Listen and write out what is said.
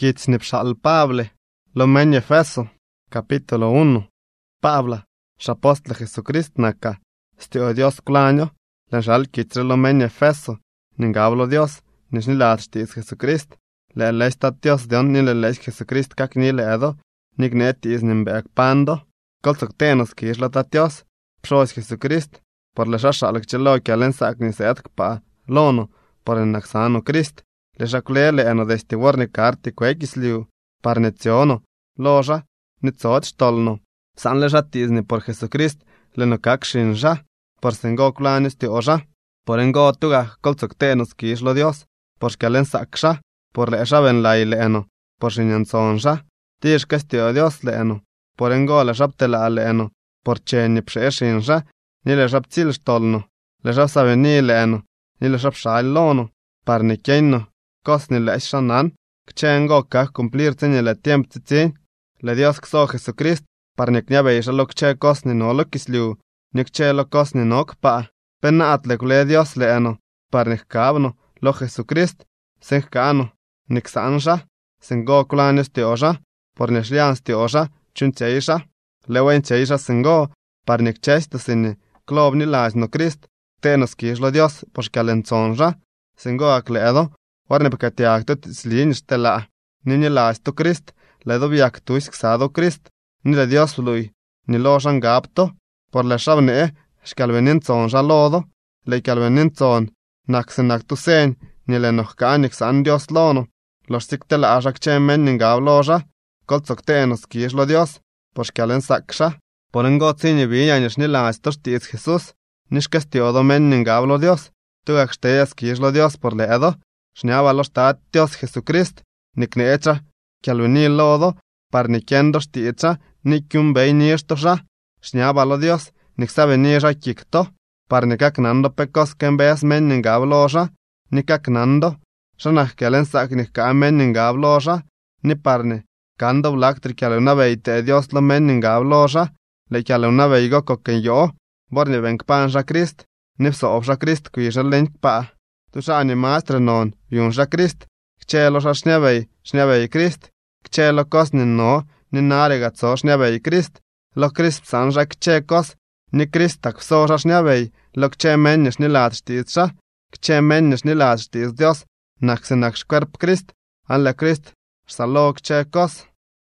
Kits nipxal Pablo, lo men Efeso, capítulo 1. Pablo, xapostla Jesucristo naka, stio Dios claño, len xal kitre lo men Efeso, ningablo Dios, nishnilat shtis Jesucristo, le leistat Dios dion ni le leis Jesucristo kak ni le edo, nignet is nimbeak pando, koltok tenos ki islata Dios, pxos Jesucristo, por le xaxalak chelo que alensak ni seatk pa, lono, por el naxano Cristo, le xakulele eno destiwar ni karti kuekisliu, parneciono, loja, ni tzot stolno, san le xatizni por Jesucristo, le no kakxin xa, por sengo klanis ti oja, por engo tuga koltok tenos ki islo Dios, por xkalensak xa, por le xaben lai le eno, por xinyanzon xa, tish kestio Dios le eno, por engo le xaptela le eno, por cheni pxexin xa, ni le xaptsil stolno, le xapsaveni le eno, ni le xapxal lono, par ni kienno, kos ni le xanan, kchengo kak cumplir tini le tiemp tzitzin, le Dios kso Jesucristo, par ni kniabeixa lo kche kos ni no lo kisliu, ni kche lo kos ni no kpa, penna atle kule Dios le eno, par ni kabno, lo Jesucristo, sen kano, ni ksanxa, sen go kulanis ti oxa, por ni xlians ti oxa, chun teixa, le wen teixa sen go, par ni kchesto sini, klob ni laj no Krist, tenos kixlo Dios, por xkalenzonxa, sen go akledo, war ne pekatiakto tzlin stela, ni laj to Krist, le dobiak tuis ksado Krist, ni le Dios lui, ni lo xangapto, por le xabne, xkalveninzonxa lodo, le kalveninzon, naksenak tu sen, ni le nohkanik san Dios lono, los siktela axak chemen ningab loja, koltzok tenos kixlo Dios, por xkalensaksha, por engo tzini viñaños ni laj to xtiz Jesús, nixkestiodo men ningablo Dios, tugak xteyas kixlo Dios por le edo, xniabalo xtat Dios Jesucrist, niknecha, kialveni lodo, par nikiendo xticha, nikiun bey nixtoxa, xniabalo Dios, niksavenixa kikto, par nikaknando pekos ken bes men ningablo xa, nikaknando, xanaj kialensak nikka men ningablo xa, ni parne, kando blaktri kialuna beyte Dios lo men ningablo xa, le kialuna beygo koken yo, bor ni venkpan xa Krist, ni psob xa Krist kuixa lenkpa, tu xa ni maestre non, yun xa Krist, kchelo xa xniabey Krist, kchelo kos ni no, ni narega tso xniabey Krist, lo Krist psan xa kche kos, ni Krist tak pso xa xniabey, lo kche men ni xnilat xtiz xa, kche men ni xnilat xtiz Dios, naksenak xkwerp Krist, an le Krist, xsalo kche kos.